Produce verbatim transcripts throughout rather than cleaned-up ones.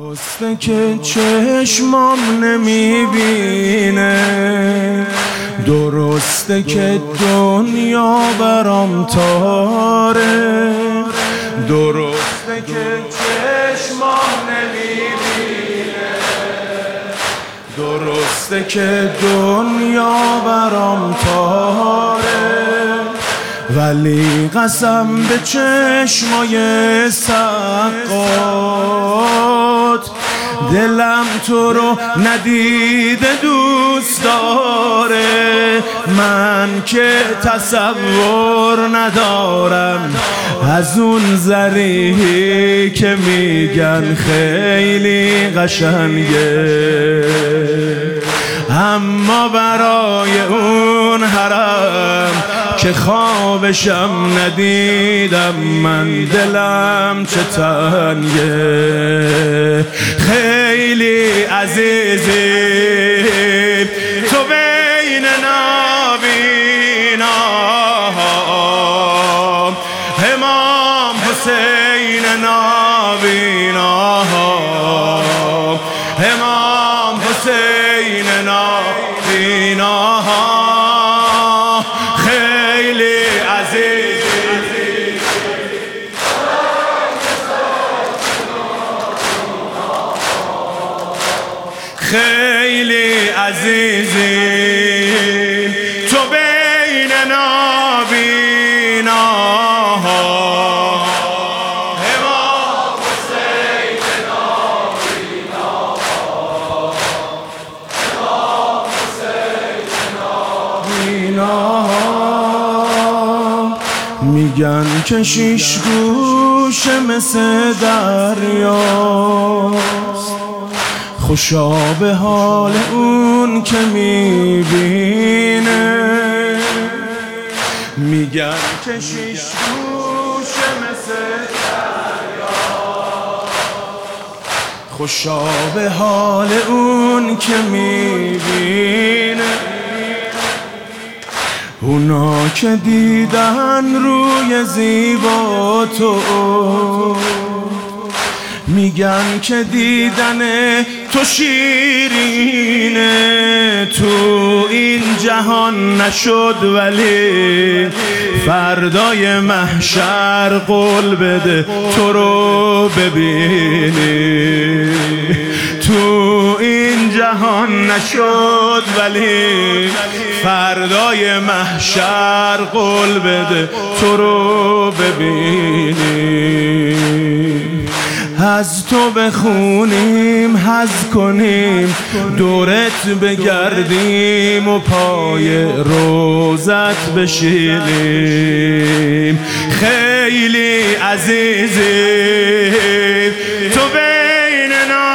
درسته که چشمام نمیبینه، درسته که دنیا برام تاره، درسته که چشمام نمیبینه، درسته که دنیا برام تاره، ولی قسم به چشمای سقات دلم تو رو ندیده دوست داره. من که تصور ندارم از اون زری که میگن خیلی قشنگه، اما برای اون حرم که خوابشم ندیدم من دلم چه تنگه. خیلی عزیزی تو بین نابیناها، امام حسین نابیناها، امام حسین نابیناها. خیلی عزیزی خیلی عزیزی تو بین نابیناها، امام حسین نابیناها، امام حسین نابیناها. میگن که شیش گوشه مثل دریاست، خوشا به حال اون که میبینه. میگن که شیش گوشه مثل دریاست، خوشا به حال اون که میبینه. اونا که دیدن روی زیبا تو میگن که دیدن تو شیرینه، تو این جهان نشد ولی فردای محشر قول بده تو رو ببینی. تو این جهان نشد ولی فردای محشر قول بده تو رو ببینی. از تو بخونیم حظ کنیم دورت بگردیم و پای روزت بشینیم. خیلی عزیزی تو بین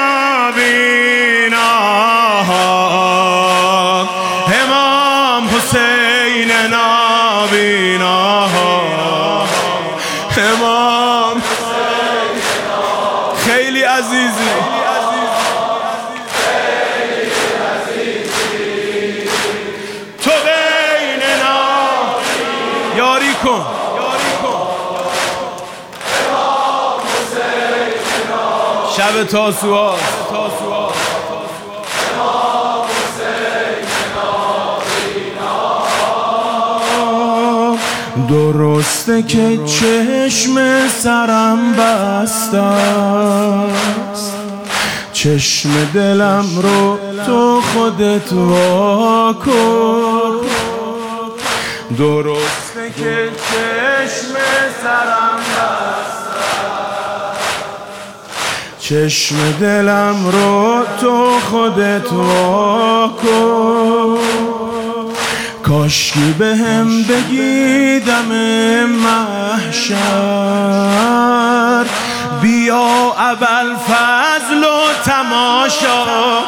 نابیناها، امام حسین نابیناها، امام خیلی عزیزی خیلی عزیزی تو بین نابیناها. یاری کن یاری کن امام حسین شب تاسوعا، امام حسین نابیناها. درسته که چشم سرم بسته است، چشم دلم رو تو خودت وا کن. درسته که چشم سرم بسته است، چشم دلم رو تو خودت وا کن. کاشکی به هم بگی دم محشر بیا ابوالفضل و تماشا.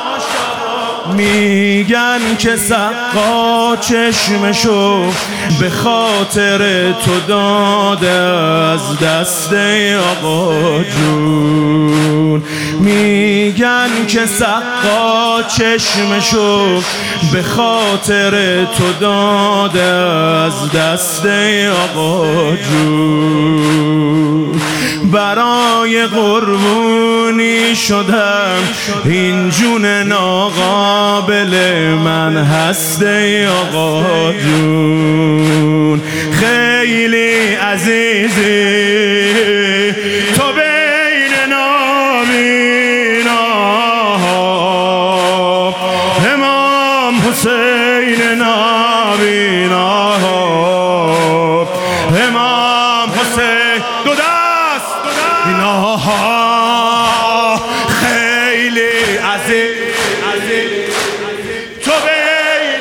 میگن که سقا چشمشو به خاطر تو داده از دست آقا جون. میگن که سقا چشمشو به خاطر تو داده از دست آقا جون. برای قربونی شدم، این جون ناقابل من هست ای آقا جون. خیلی عزیزی تو بین نابیناها، امام حسین نابیناها، امام حسین دو دست ایناها. خیلی عزیز تو بین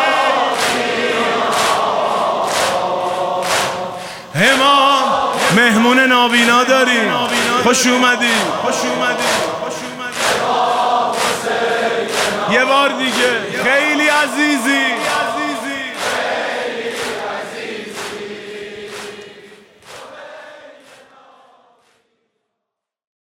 امام. مهمون نابینا داریم، خوش اومدی خوش اومدی خوش اومدی یه بار دیگه. خیلی عزیزی